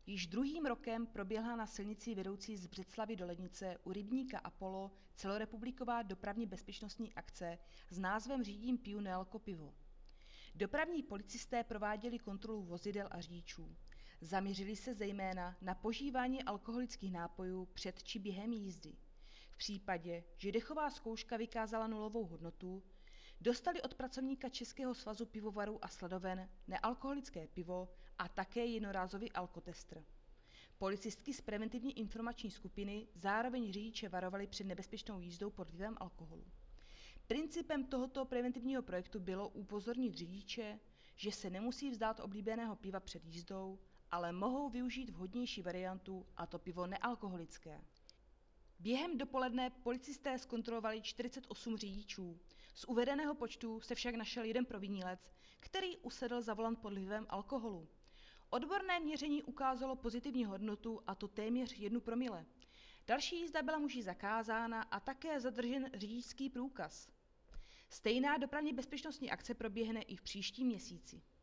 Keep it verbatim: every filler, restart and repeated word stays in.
Již druhým rokem proběhla na silnici vedoucí z Břeclavi do Lednice u rybníka Apollo celorepubliková dopravní bezpečnostní akce s názvem Řídím piju nealko pivo. Dopravní policisté prováděli kontrolu vozidel a řidičů. Zaměřili se zejména na požívání alkoholických nápojů před či během jízdy. V případě, že dechová zkouška vykázala nulovou hodnotu, dostali od pracovníka Českého svazu pivovarů a sladoven nealkoholické pivo a také jednorázový alkotestr. Policistky z preventivní informační skupiny zároveň řidiče varovali před nebezpečnou jízdou pod vlivem alkoholu. Principem tohoto preventivního projektu bylo upozornit řidiče, že se nemusí vzdát oblíbeného piva před jízdou, ale mohou využít vhodnější variantu, a to pivo nealkoholické. Během dopoledne policisté zkontrolovali čtyřicet osm řidičů. Z uvedeného počtu se však našel jeden provinilec, který usedl za volant pod vlivem alkoholu. Odborné měření ukázalo pozitivní hodnotu, a to téměř jednu promile. Další jízda byla muži zakázána a také zadržen řidičský průkaz. Stejná dopravně bezpečnostní akce proběhne i v příštím měsíci.